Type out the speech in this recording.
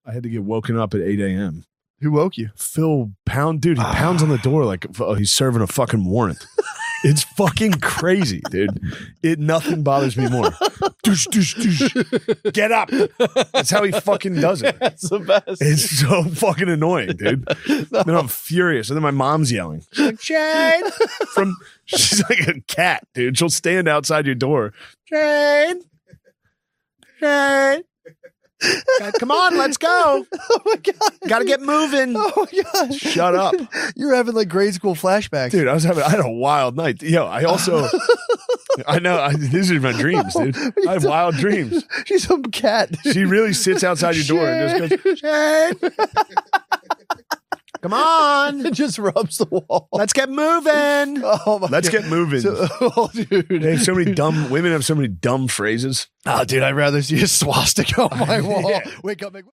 I had to get woken up at 8 a.m. Who woke you? Phil Pound, dude, he pounds on the door like he's serving a fucking warrant. It's fucking crazy, dude. Nothing bothers me more. Doosh, doosh, doosh. Get up. That's how he fucking does it. That's the best. It's so fucking annoying, dude. Then I'm furious. And then my mom's yelling. She's like, Jane. She's like a cat, dude. She'll stand outside your door. Jane. Come on, let's go. Oh my God. Gotta get moving. Oh my God. Shut up. You're having like grade school flashbacks. Dude, I had a wild night. Yo, I also, I know, these are my dreams, dude. I have wild dreams. She's some cat. She really sits outside your door and just goes, Shane. Come on. It just rubs the wall. Let's get moving. Oh my Let's God. get moving. Dude. They have so many women have so many dumb phrases. Oh, dude, I'd rather see a swastika on my wall. Yeah. Wake up.